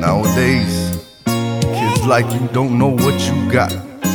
Nowadays, kids like you don't know what you got.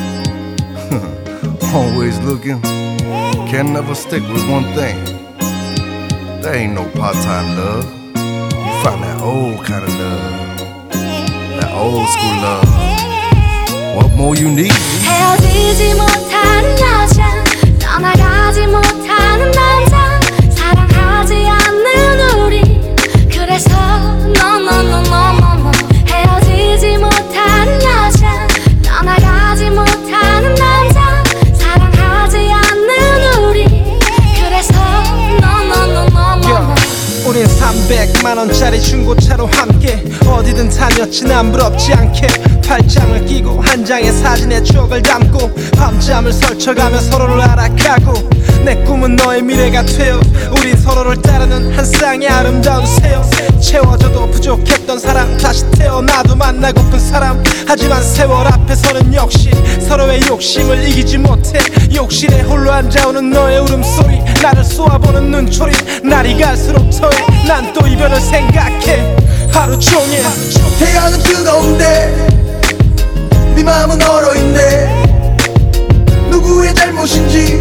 Always looking, can never stick with one thing. There ain't no part-time love. You find that old kind of love, that old school love. What more you need? 헤어지지 못하는 여자, 떠나가지 못하는 남자, 사랑하지 않는 우리. 그래서 no. 헤어지지 못하는 여자, 떠나가지 못하는 남자, 사랑하지 않는 우리. 그래서 no. 우린 300만원짜리 중고차로 함께 어디든 다녔지 난 부럽지 않게 팔짱을 끼고 한 장의 사진에 추억을 담고 밤잠을 설쳐가며 서로를 알아가고 내 꿈은 너의 미래가 되어 우린 서로를 따르는 한 쌍의 아름다운 새요 채워져도 부족했던 사람 다시 태어나도 만나고픈 사람 하지만 세월 앞에서는 역시 서로의 욕심을 이기지 못해 욕실에 홀로 앉아오는 너의 울음소리 나를 쏘아보는 눈초리 날이 갈수록 더해 난 또 이별을 생각해 하루 종일 태양은 뜨거운데 네 마음은 얼어있네 누구의 잘못인지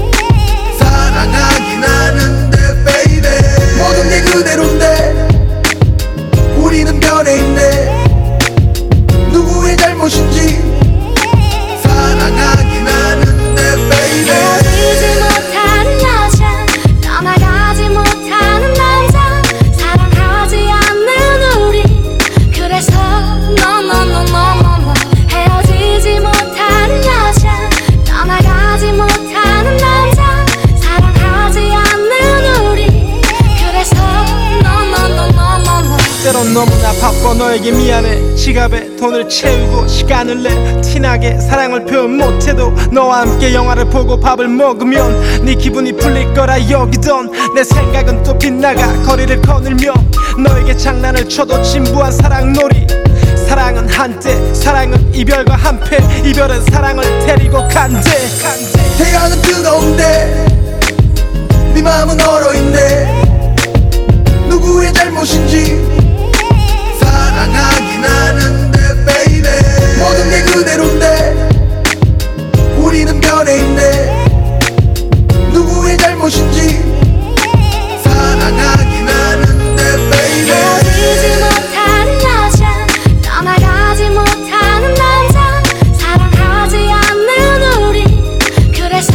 사랑하긴 하는데 baby 모든 게 그대로인데 우리는 변해있네 누구의 잘못인지 사랑하긴 하는데 baby 헤어지지 못하는 여자, 떠나가지 못하는 남자, 사랑하지 않는 우리. 그래서 no. 헤어지지 못하는 여자, 떠나가지 못하는 남자, 사랑하지 않는 우리. 그래서 no. 때론 너무나 바빠 너에게 미안해 지갑에 돈을 채우고 시간을 내 티나게 사랑을 표현 못해도 너와 함께 영화를 보고 밥을 먹으면 네 기분이 풀릴 거라 여기던 내 생각은 또 빗나가 거리를 거닐며 너에게 장난을 쳐도 진부한 사랑놀이 사랑은 한때 사랑은 이별과 한패 이별은 사랑을 데리고 간대 태양은 뜨거운데 네 마음은 얼어있네 누구의 잘못인지 사랑하긴 하는데 baby 모든 게 그대로인데 우리는 변해있네 누구의 잘못인지 사랑하긴 하는데 baby 헤어지지 못하는 여자, 떠나가지 못하는 남자, 사랑하지 않는 우리. 그래서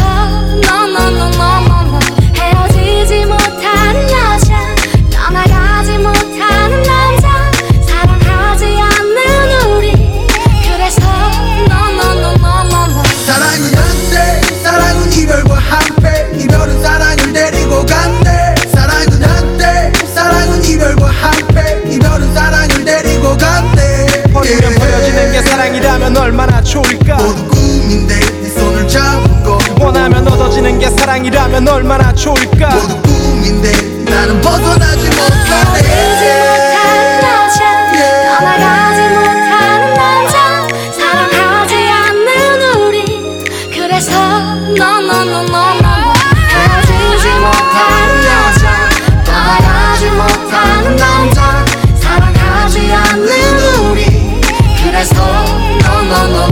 no. 헤어지지 못하는 여자, 떠나가지 못하는 남자, 사랑하지 않는 우리. 그래서 no. 사랑은 한때 사랑은 이별과 한패 이별은 사랑을 데리고 간대 사랑은 한때 사랑은 이별과 한패 이별은 사랑을 데리고 간대 버리면 버려지는 게 사랑이라면 얼마나 좋을까 모두 꿈인데 네 손을 잡은 거 원하면 얻어지는 게 사랑이라면 얼마나 좋을까 모두 꿈인데 나는 벗어나지 헤어지지 못하네 못하는 여자, 떠나가지 못하는 남자, 사랑하지 않는 우리. 그래서 no. 헤어지지 못하는 여자, 떠나가지 못하는 남자, 사랑하지 않는 우리. 그래서 no.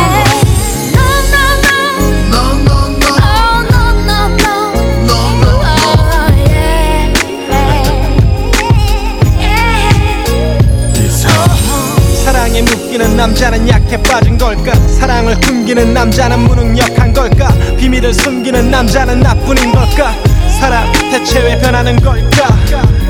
사랑에 묶이는 남자는 약해 빠진 걸까 사랑을 숨기는 남자는 무능력한 걸까 비밀을 숨기는 남자는 나뿐인 걸까 사랑 대체 왜 변하는 걸까